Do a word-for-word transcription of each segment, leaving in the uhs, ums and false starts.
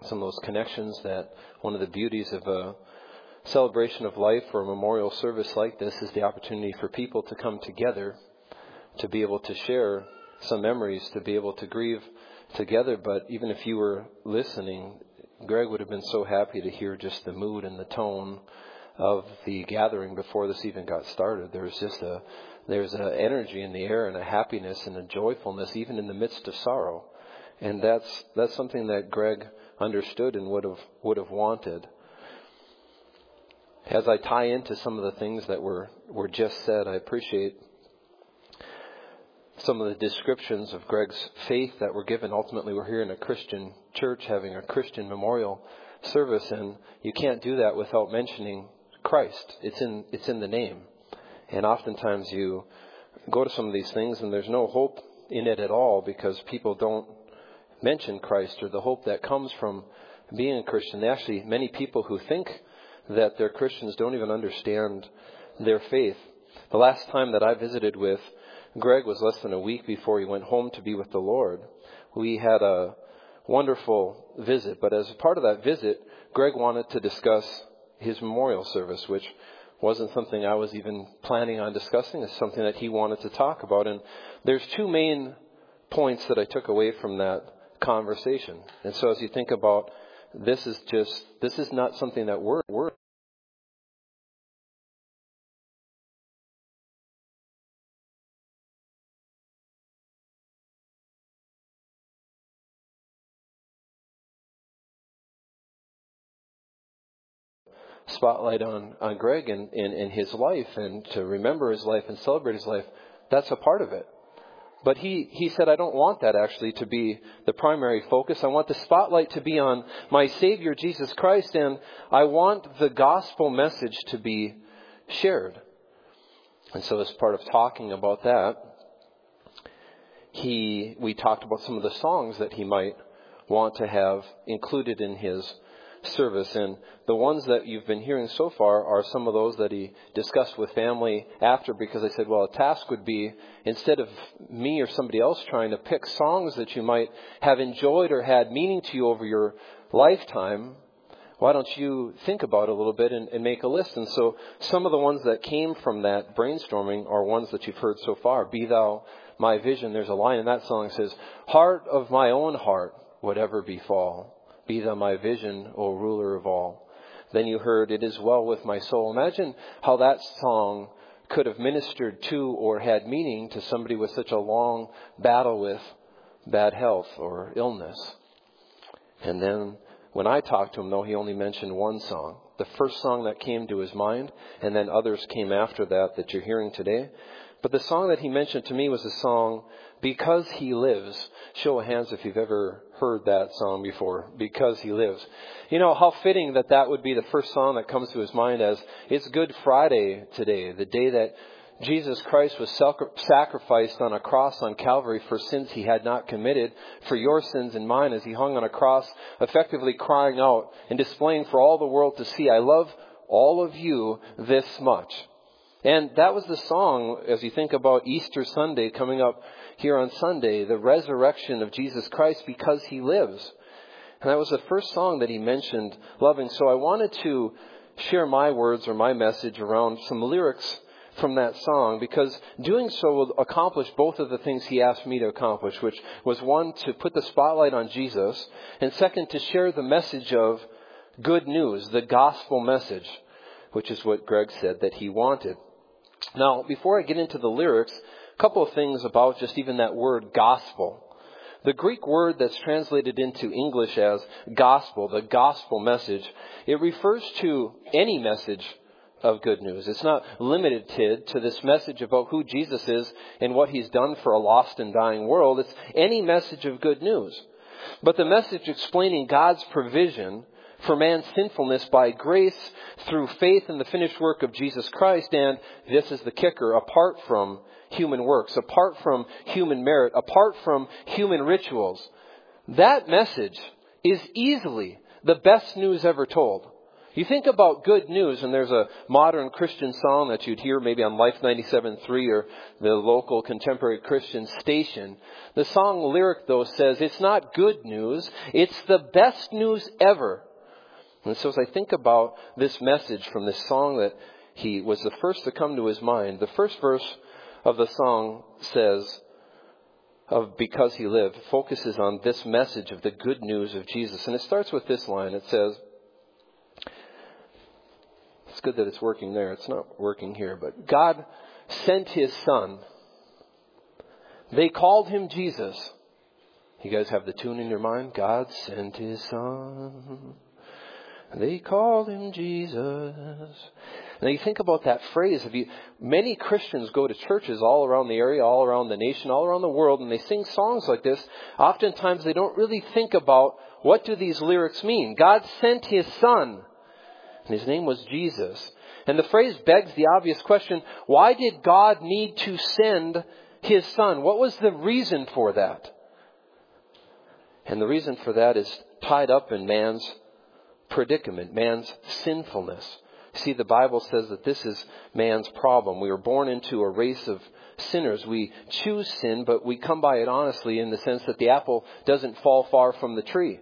some of those connections that one of the beauties of a celebration of life or a memorial service like this is the opportunity for people to come together, to be able to share some memories, to be able to grieve together. But even if you were listening, Greg would have been so happy to hear just the mood and the tone of the gathering before this even got started. There's just a there's an energy in the air and a happiness and a joyfulness even in the midst of sorrow. And that's that's something that Greg understood and would have would have wanted. As I tie into some of the things that were, were just said, I appreciate some of the descriptions of Greg's faith that were given. Ultimately, we're here in a Christian church having a Christian memorial service, and you can't do that without mentioning Christ. It's in it's in the name. And oftentimes you go to some of these things and there's no hope in it at all because people don't mention Christ or the hope that comes from being a Christian. Actually, many people who think that they're Christians don't even understand their faith. The last time that I visited with Greg was less than a week before he went home to be with the Lord. We had a wonderful visit, but as a part of that visit, Greg wanted to discuss his memorial service, which wasn't something I was even planning on discussing. It's something that he wanted to talk about. And there's two main points that I took away from that conversation. And so as you think about this is just, this is not something that we're, we're spotlight on, on Greg and, and, and his life and to remember his life and celebrate his life. That's a part of it. But he, he said, I don't want that actually to be the primary focus. I want the spotlight to be on my Savior, Jesus Christ, and I want the gospel message to be shared. And so as part of talking about that, he we talked about some of the songs that he might want to have included in his service. And the ones that you've been hearing so far are some of those that he discussed with family after, because I said, well, a task would be, instead of me or somebody else trying to pick songs that you might have enjoyed or had meaning to you over your lifetime, why don't you think about it a little bit and, and make a list? And so some of the ones that came from that brainstorming are ones that you've heard so far. Be Thou My Vision. There's a line in that song that says, heart of my own heart, whatever befall. Be Thou my vision, O ruler of all. Then you heard, It is well with my soul. Imagine how that song could have ministered to or had meaning to somebody with such a long battle with bad health or illness. And then when I talked to him, though, he only mentioned one song. The first song that came to his mind, and then others came after that that you're hearing today. But the song that he mentioned to me was the song, Because He Lives. Show of hands if you've ever heard that song before, Because He Lives. You know, how fitting that that would be the first song that comes to his mind, as it's Good Friday today, the day that Jesus Christ was sacrificed on a cross on Calvary for sins he had not committed, for your sins and mine, as he hung on a cross, effectively crying out and displaying for all the world to see, I love all of you this much. And that was the song, as you think about Easter Sunday coming up here on Sunday, the resurrection of Jesus Christ, Because He Lives. And that was the first song that he mentioned loving. So I wanted to share my words or my message around some lyrics from that song, because doing so will accomplish both of the things he asked me to accomplish, which was one, to put the spotlight on Jesus, and second, to share the message of good news, the gospel message, which is what Greg said that he wanted. Now, before I get into the lyrics, a couple of things about just even that word gospel. The Greek word that's translated into English as gospel, the gospel message, it refers to any message of good news. It's not limited to, to this message about who Jesus is and what he's done for a lost and dying world. It's any message of good news. But the message explaining God's provision for man's sinfulness by grace through faith in the finished work of Jesus Christ, and this is the kicker, apart from human works, apart from human merit, apart from human rituals. That message is easily the best news ever told. You think about good news, and there's a modern Christian song that you'd hear maybe on Life ninety-seven point three or the local contemporary Christian station. The song lyric, though, says, it's not good news, it's the best news ever. And so as I think about this message from this song that he was the first to come to his mind, the first verse of the song says, of Because He Lived, focuses on this message of the good news of Jesus. And it starts with this line. It says, it's good that it's working there. It's not working here. But God sent His Son. They called Him Jesus. You guys have the tune in your mind? God sent His Son. They called Him Jesus. Now you think about that phrase. Have you, many Christians go to churches all around the area, all around the nation, all around the world, and they sing songs like this. Oftentimes they don't really think about what do these lyrics mean. God sent His Son. And His name was Jesus. And the phrase begs the obvious question, why did God need to send His Son? What was the reason for that? And the reason for that is tied up in man's predicament, man's sinfulness. See, the Bible says that this is man's problem. We were born into a race of sinners. We choose sin, but we come by it honestly in the sense that the apple doesn't fall far from the tree.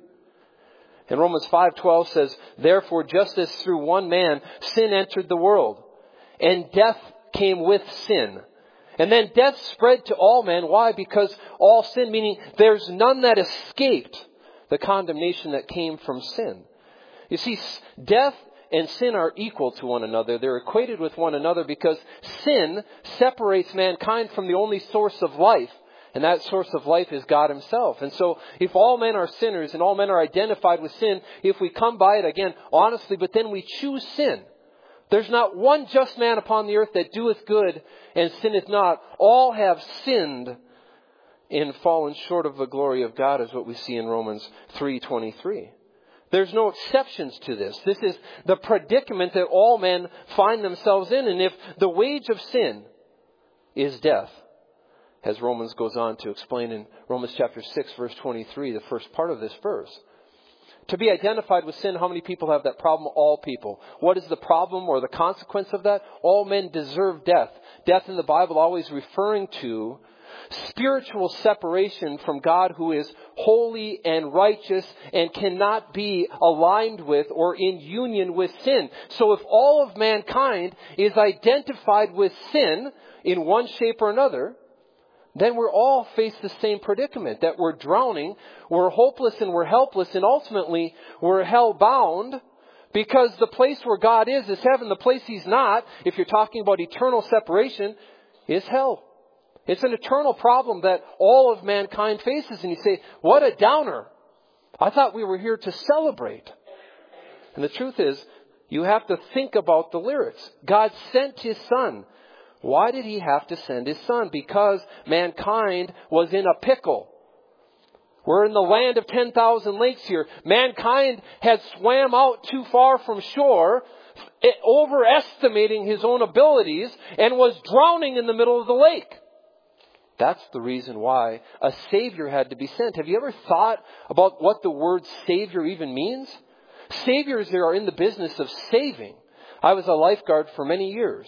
And Romans five twelve says, therefore, just as through one man sin entered the world, and death came with sin. And then death spread to all men. Why? Because all sin, meaning there's none that escaped the condemnation that came from sin. You see, death and sin are equal to one another. They're equated with one another because sin separates mankind from the only source of life. And that source of life is God Himself. And so if all men are sinners and all men are identified with sin, if we come by it again honestly, but then we choose sin. There's not one just man upon the earth that doeth good and sinneth not. All have sinned and fallen short of the glory of God, is what we see in Romans three twenty-three. There's no exceptions to this. This is the predicament that all men find themselves in. And if the wage of sin is death, as Romans goes on to explain in Romans chapter six, verse twenty-three, the first part of this verse. To be identified with sin, how many people have that problem? All people. What is the problem or the consequence of that? All men deserve death. Death in the Bible always referring to spiritual separation from God, who is holy and righteous and cannot be aligned with or in union with sin. So if all of mankind is identified with sin in one shape or another, then we're all face the same predicament, that we're drowning, we're hopeless and we're helpless, and ultimately we're hell-bound, because the place where God is is heaven. The place He's not, if you're talking about eternal separation, is hell. It's an eternal problem that all of mankind faces. And you say, what a downer. I thought we were here to celebrate. And the truth is, you have to think about the lyrics. God sent His Son. Why did He have to send His Son? Because mankind was in a pickle. We're in the land of ten thousand lakes here. Mankind had swam out too far from shore, overestimating his own abilities, and was drowning in the middle of the lake. That's the reason why a Savior had to be sent. Have you ever thought about what the word Savior even means? Saviors are in the business of saving. I was a lifeguard for many years.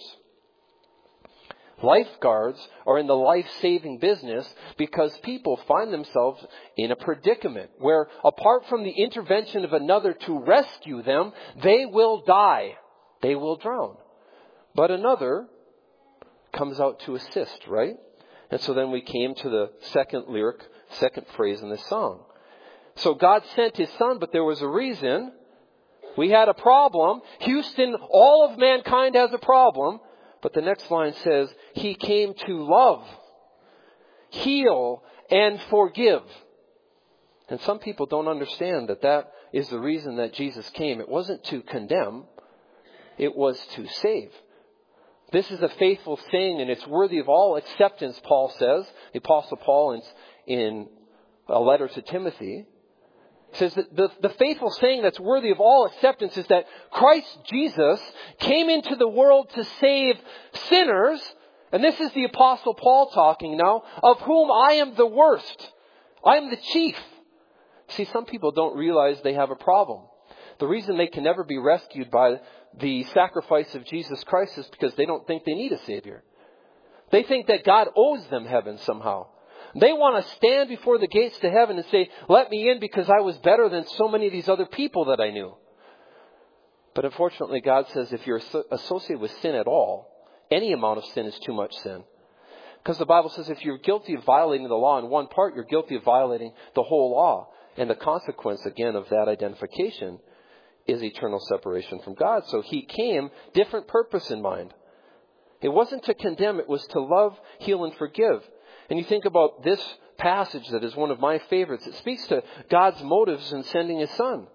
Lifeguards are in the life-saving business because people find themselves in a predicament where, apart from the intervention of another to rescue them, they will die. They will drown. But another comes out to assist, right? And so then we came to the second lyric, second phrase in this song. So God sent His Son, but there was a reason. We had a problem. Houston, all of mankind has a problem. But the next line says, He came to love, heal, and forgive. And some people don't understand that that is the reason that Jesus came. It wasn't to condemn. It was to save. This is a faithful saying, and it's worthy of all acceptance, Paul says. The Apostle Paul in, in a letter to Timothy says that the, the faithful saying that's worthy of all acceptance is that Christ Jesus came into the world to save sinners. And this is the Apostle Paul talking now, of whom I am the worst. I am the chief. See, some people don't realize they have a problem. The reason they can never be rescued by the sacrifice of Jesus Christ is because they don't think they need a Savior. They think that God owes them heaven somehow. They want to stand before the gates to heaven and say, let me in because I was better than so many of these other people that I knew. But unfortunately, God says if you're associated with sin at all, any amount of sin is too much sin. Because the Bible says if you're guilty of violating the law in one part, you're guilty of violating the whole law. And the consequence, again, of that identification is eternal separation from God. So he came, different purpose in mind. It wasn't to condemn, it was to love, heal, and forgive. And you think about this passage that is one of my favorites. It speaks to God's motives in sending his Son.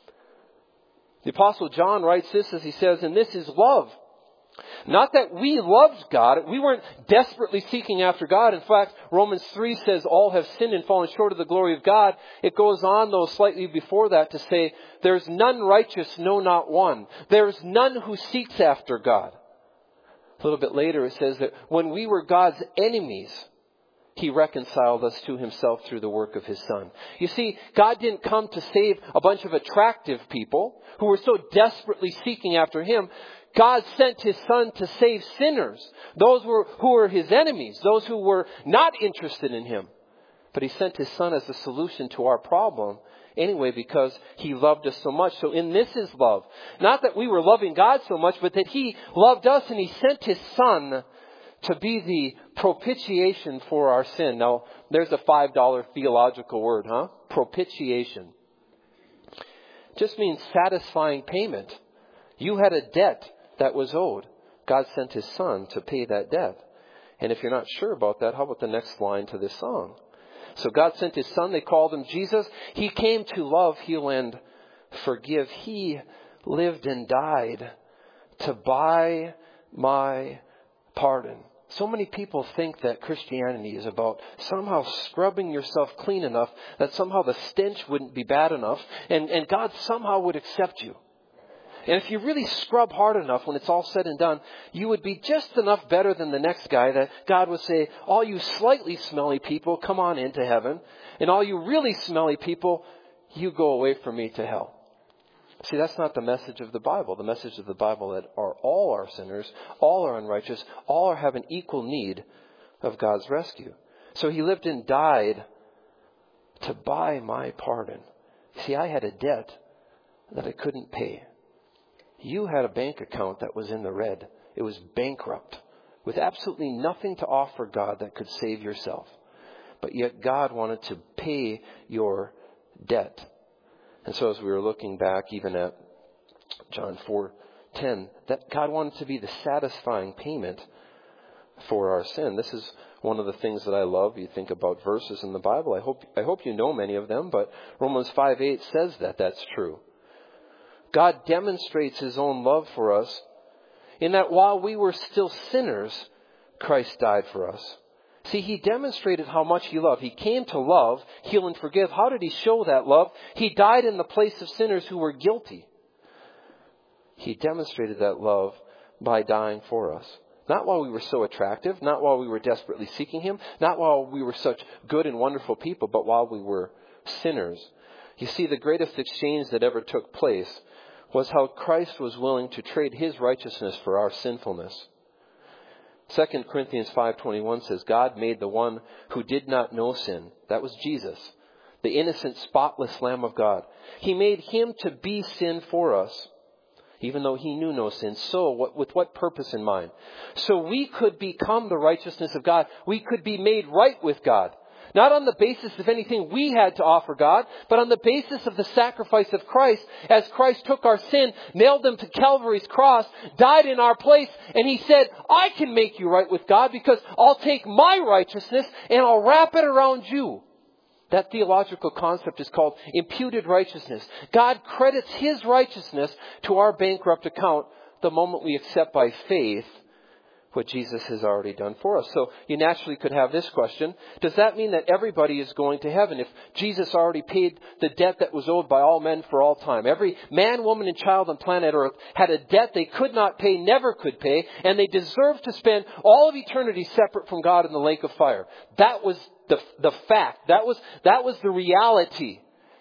The Apostle John writes this as he says, and this is love. Not that we loved God. We weren't desperately seeking after God. In fact, Romans three says all have sinned and fallen short of the glory of God. It goes on, though, slightly before that to say, there's none righteous, no, not one. There's none who seeks after God. A little bit later it says that when we were God's enemies, he reconciled us to himself through the work of his Son. You see, God didn't come to save a bunch of attractive people who were so desperately seeking after him. God sent his Son to save sinners, those who were, who were his enemies, those who were not interested in him. But he sent his Son as a solution to our problem anyway because he loved us so much. So in this is love. Not that we were loving God so much, but that he loved us and he sent his Son to be the propitiation for our sin. Now, there's a five dollar theological word, huh? Propitiation. Just means satisfying payment. You had a debt that was owed. God sent his Son to pay that debt. And if you're not sure about that, how about the next line to this song? So God sent his Son. They called him Jesus. He came to love, heal, and forgive. He lived and died to buy my pardon. So many people think that Christianity is about somehow scrubbing yourself clean enough that somehow the stench wouldn't be bad enough and, and God somehow would accept you. And if you really scrub hard enough when it's all said and done, you would be just enough better than the next guy that God would say, all you slightly smelly people, come on into heaven. And all you really smelly people, you go away from me to hell. See, that's not the message of the Bible. The message of the Bible that are all are sinners, all are unrighteous, all are have an equal need of God's rescue. So he lived and died to buy my pardon. See, I had a debt that I couldn't pay. You had a bank account that was in the red. It was bankrupt, with absolutely nothing to offer God that could save yourself. But yet God wanted to pay your debt. And so as we were looking back even at John four ten, that God wanted to be the satisfying payment for our sin. This is one of the things that I love. You think about verses in the Bible. I hope I hope you know many of them, but Romans five eight says that that's true. God demonstrates his own love for us in that while we were still sinners, Christ died for us. See, he demonstrated how much he loved. He came to love, heal, and forgive. How did he show that love? He died in the place of sinners who were guilty. He demonstrated that love by dying for us. Not while we were so attractive, not while we were desperately seeking him, not while we were such good and wonderful people, but while we were sinners. You see, the greatest exchange that ever took place was how Christ was willing to trade his righteousness for our sinfulness. Second Corinthians five twenty-one says, God made the one who did not know sin. That was Jesus, the innocent, spotless Lamb of God. He made him to be sin for us, even though he knew no sin. So what, with what purpose in mind? So we could become the righteousness of God. We could be made right with God. Not on the basis of anything we had to offer God, but on the basis of the sacrifice of Christ, as Christ took our sin, nailed them to Calvary's cross, died in our place, and he said, I can make you right with God because I'll take my righteousness and I'll wrap it around you. That theological concept is called imputed righteousness. God credits his righteousness to our bankrupt account the moment we accept by faith what Jesus has already done for us. So you naturally could have this question. Does that mean that everybody is going to heaven if Jesus already paid the debt that was owed by all men for all time? Every man, woman, and child on planet Earth had a debt they could not pay, never could pay, and they deserved to spend all of eternity separate from God in the lake of fire. That was the, the fact. That was, that was the reality.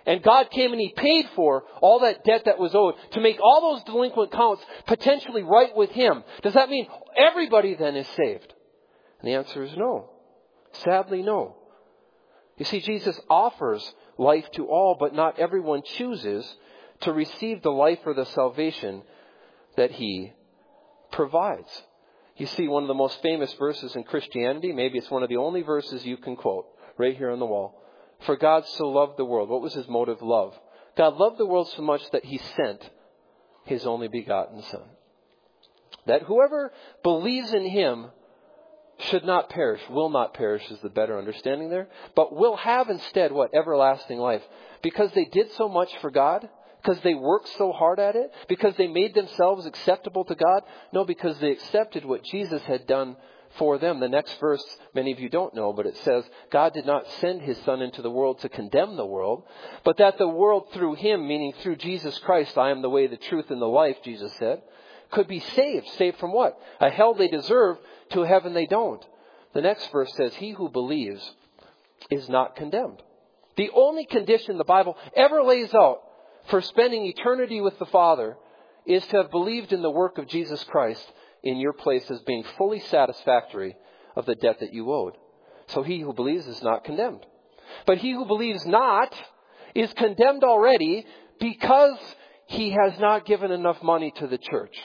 And God came and He paid for all that debt that was owed to make all those delinquent counts potentially right with Him. Does that mean everybody then is saved? And the answer is no. Sadly, no. You see, Jesus offers life to all, but not everyone chooses to receive the life or the salvation that He provides. You see, one of the most famous verses in Christianity, maybe it's one of the only verses you can quote, right here on the wall. For God so loved the world. What was His motive? Love. God loved the world so much that He sent His only begotten Son. That whoever believes in Him should not perish, will not perish is the better understanding there, but will have instead what? Everlasting life. Because they did so much for God? Because they worked so hard at it? Because they made themselves acceptable to God? No, because they accepted what Jesus had done for them. The next verse, many of you don't know, but it says, God did not send His Son into the world to condemn the world, but that the world through Him, meaning through Jesus Christ, I am the way, the truth, and the life, Jesus said, could be saved. Saved from what? A hell they deserve to a heaven they don't. The next verse says, he who believes is not condemned. The only condition the Bible ever lays out for spending eternity with the Father is to have believed in the work of Jesus Christ in your place as being fully satisfactory of the debt that you owed. So he who believes is not condemned. But he who believes not is condemned already because he has not given enough money to the church.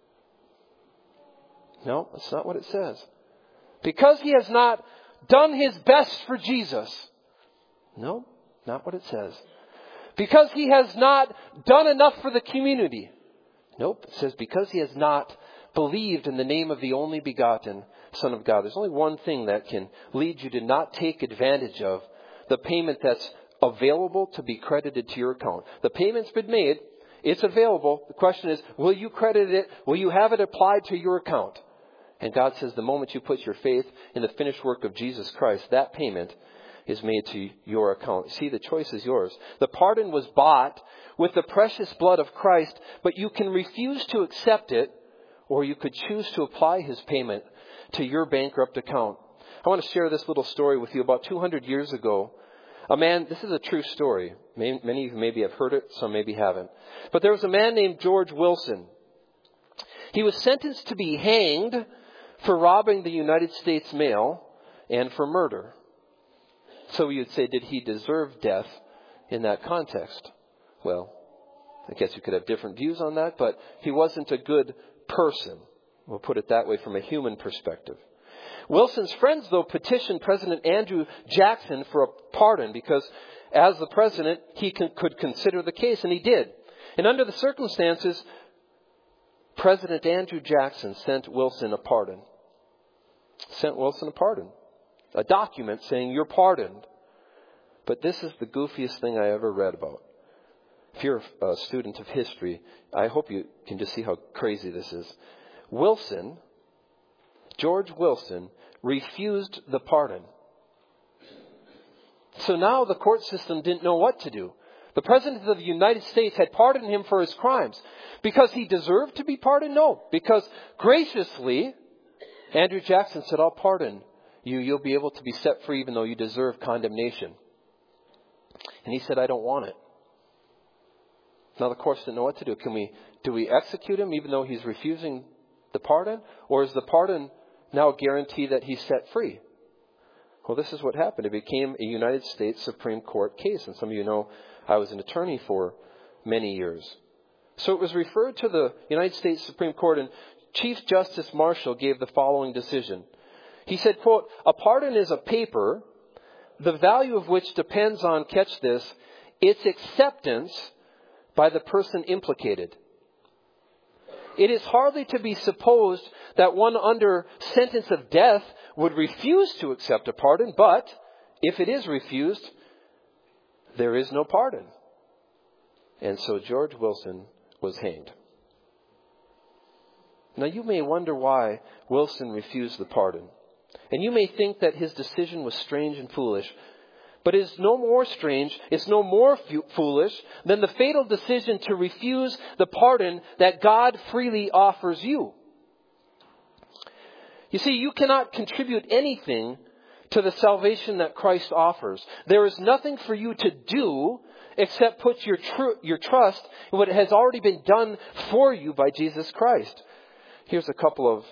No, that's not what it says. Because he has not done his best for Jesus. No, not what it says. Because he has not done enough for the community. Nope, it says because he has not believed in the name of the only begotten Son of God. There's only one thing that can lead you to not take advantage of the payment that's available to be credited to your account. The payment's been made. It's available. The question is, will you credit it? Will you have it applied to your account? And God says the moment you put your faith in the finished work of Jesus Christ, that payment is made to your account. See, the choice is yours. The pardon was bought with the precious blood of Christ, but you can refuse to accept it, or you could choose to apply His payment to your bankrupt account. I want to share this little story with you. About two hundred years ago, a man, this is a true story. Many of you maybe have heard it, some maybe haven't. But there was a man named George Wilson. He was sentenced to be hanged for robbing the United States mail and for murder. So you'd say, did he deserve death in that context? Well, I guess you could have different views on that, but he wasn't a good person. We'll put it that way from a human perspective. Wilson's friends, though, petitioned President Andrew Jackson for a pardon because as the president, he can, could consider the case, and he did. And under the circumstances, President Andrew Jackson sent Wilson a pardon. Sent Wilson a pardon. A document saying you're pardoned. But this is the goofiest thing I ever read about. If you're a student of history, I hope you can just see how crazy this is. Wilson, George Wilson, refused the pardon. So now the court system didn't know what to do. The President of the United States had pardoned him for his crimes. Because he deserved to be pardoned? No. Because graciously, Andrew Jackson said, I'll pardon you. You'll be able to be set free even though you deserve condemnation. And he said, I don't want it. Now the courts didn't know what to do. Can we, do we execute him even though he's refusing the pardon? Or is the pardon now guarantee that he's set free? Well, this is what happened. It became a United States Supreme Court case. And some of you know I was an attorney for many years. So it was referred to the United States Supreme Court, and Chief Justice Marshall gave the following decision. He said, quote, a pardon is a paper, the value of which depends on, catch this, its acceptance by the person implicated. It is hardly to be supposed that one under sentence of death would refuse to accept a pardon, but if it is refused, there is no pardon. And so George Wilson was hanged. Now you may wonder why Wilson refused the pardon. And you may think that his decision was strange and foolish. But it's no more strange, it's no more fu- foolish than the fatal decision to refuse the pardon that God freely offers you. You see, you cannot contribute anything to the salvation that Christ offers. There is nothing for you to do except put your tr- your trust in what has already been done for you by Jesus Christ. Here's a couple of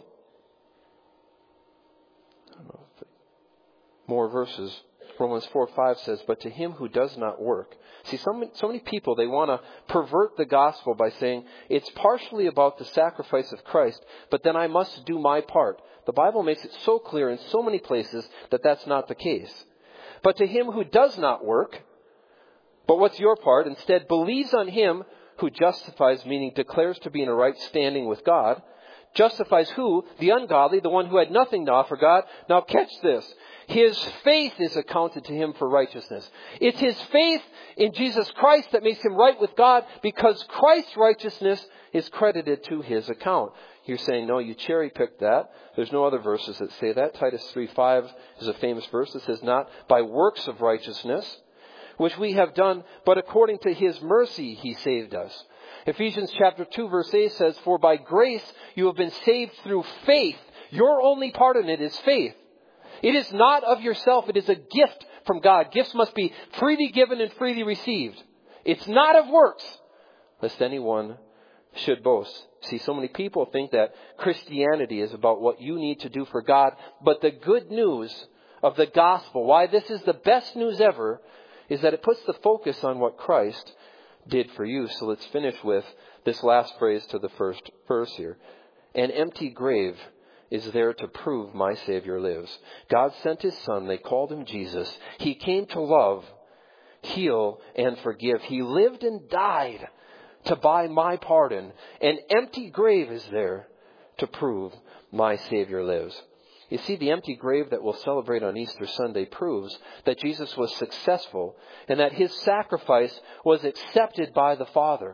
I don't know, more verses. Romans four five says, but to him who does not work. See, so many, so many people, they want to pervert the gospel by saying, it's partially about the sacrifice of Christ, but then I must do my part. The Bible makes it so clear in so many places that that's not the case. But to him who does not work, but what's your part? Instead, believes on him who justifies, meaning declares to be in a right standing with God. Justifies who? The ungodly, the one who had nothing to offer God. Now catch this. His faith is accounted to him for righteousness. It's his faith in Jesus Christ that makes him right with God, because Christ's righteousness is credited to his account. You're saying, no, you cherry-picked that. There's no other verses that say that. Titus three five is a famous verse that says, not by works of righteousness, which we have done, but according to his mercy he saved us. Ephesians chapter two verse eight says, for by grace you have been saved through faith. Your only part in it is faith. It is not of yourself. It is a gift from God. Gifts must be freely given and freely received. It's not of works, lest anyone should boast. See, so many people think that Christianity is about what you need to do for God. But the good news of the gospel, why this is the best news ever, is that it puts the focus on what Christ did for you. So let's finish with this last phrase to the first verse here. An empty grave is there to prove my Savior lives. God sent his Son. They called him Jesus. He came to love, heal, and forgive. He lived and died to buy my pardon. An empty grave is there to prove my Savior lives. You see, the empty grave that we'll celebrate on Easter Sunday proves that Jesus was successful and that his sacrifice was accepted by the Father.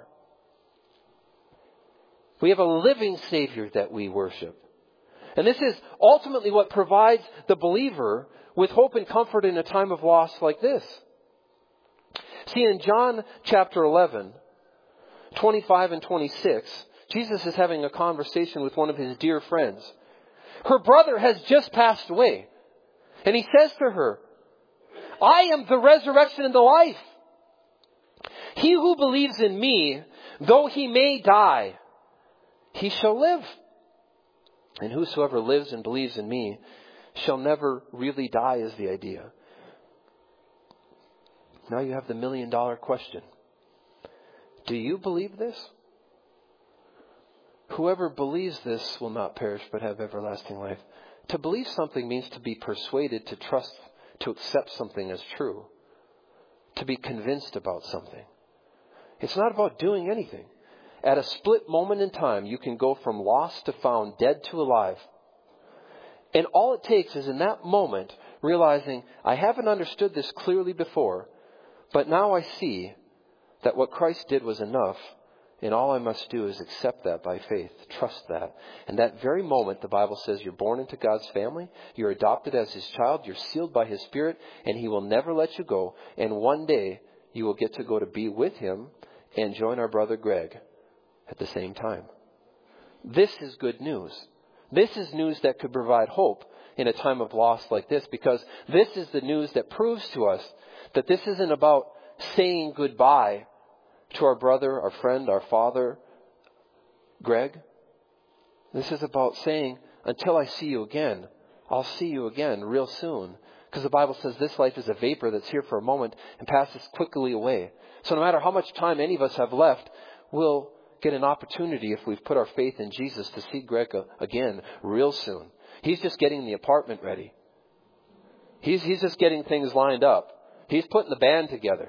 We have a living Savior that we worship. And this is ultimately what provides the believer with hope and comfort in a time of loss like this. See, in John chapter eleven, twenty-five and twenty-six, Jesus is having a conversation with one of his dear friends. Her brother has just passed away. And he says to her, I am the resurrection and the life. He who believes in me, though he may die, he shall live. And whosoever lives and believes in me shall never really die is the idea. Now you have the million dollar question. Do you believe this? Whoever believes this will not perish but have everlasting life. To believe something means to be persuaded, to trust, to accept something as true. To be convinced about something. It's not about doing anything. At a split moment in time, you can go from lost to found, dead to alive. And all it takes is in that moment realizing, I haven't understood this clearly before, but now I see that what Christ did was enough, and all I must do is accept that by faith, trust that. And that very moment, the Bible says you're born into God's family, you're adopted as his child, you're sealed by his Spirit, and he will never let you go. And one day, you will get to go to be with him and join our brother Greg at the same time. This is good news. This is news that could provide hope in a time of loss like this, because this is the news that proves to us that this isn't about saying goodbye to our brother, our friend, our father, Greg. This is about saying, until I see you again, I'll see you again real soon. Because the Bible says this life is a vapor that's here for a moment and passes quickly away. So no matter how much time any of us have left, we'll get an opportunity, if we've put our faith in Jesus, to see Greg again real soon. He's just getting the apartment ready. He's, he's just getting things lined up. He's putting the band together.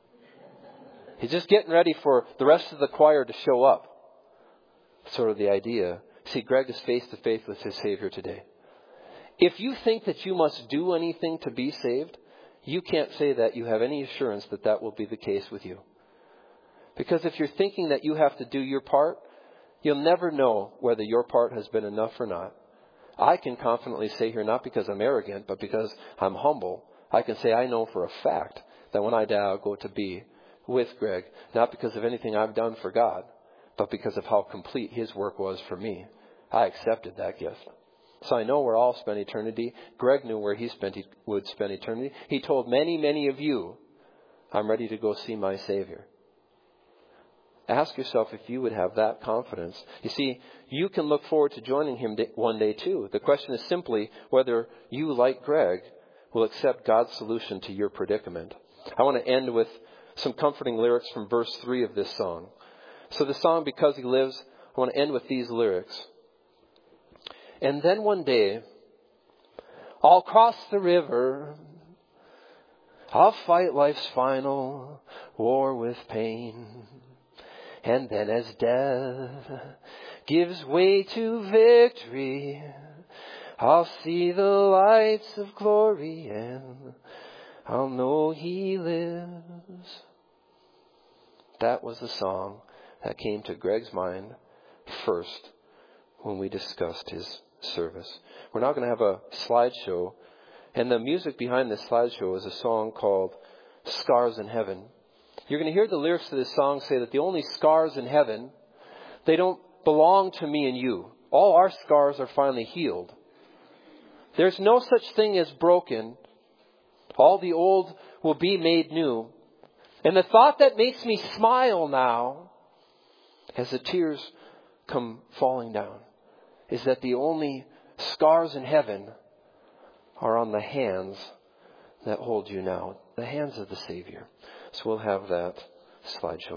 He's just getting ready for the rest of the choir to show up. Sort of the idea. See, Greg is face to face with his Savior today. If you think that you must do anything to be saved, you can't say that you have any assurance that that will be the case with you. Because if you're thinking that you have to do your part, you'll never know whether your part has been enough or not. I can confidently say here, not because I'm arrogant, but because I'm humble, I can say I know for a fact that when I die, I'll go to be with Greg, not because of anything I've done for God, but because of how complete his work was for me. I accepted that gift. So I know where I'll spend eternity. Greg knew where he spent he would spend eternity. He told many, many of you I'm ready to go see my Savior. Ask yourself if you would have that confidence. You see, you can look forward to joining him one day too. The question is simply whether you, like Greg, will accept God's solution to your predicament. I want to end with some comforting lyrics from verse three of this song. So the song, Because He Lives, I want to end with these lyrics. And then one day, I'll cross the river. I'll fight life's final war with pain. And then as death gives way to victory, I'll see the lights of glory and I'll know He lives. That was the song that came to Greg's mind first when we discussed his service. We're now going to have a slideshow, and the music behind this slideshow is a song called Scars in Heaven. You're going to hear the lyrics to this song say that the only scars in heaven, they don't belong to me and you. All our scars are finally healed. There's no such thing as broken. All the old will be made new. And the thought that makes me smile now, as the tears come falling down, is that the only scars in heaven are on the hands that hold you now. The hands of the Savior. So we'll have that slideshow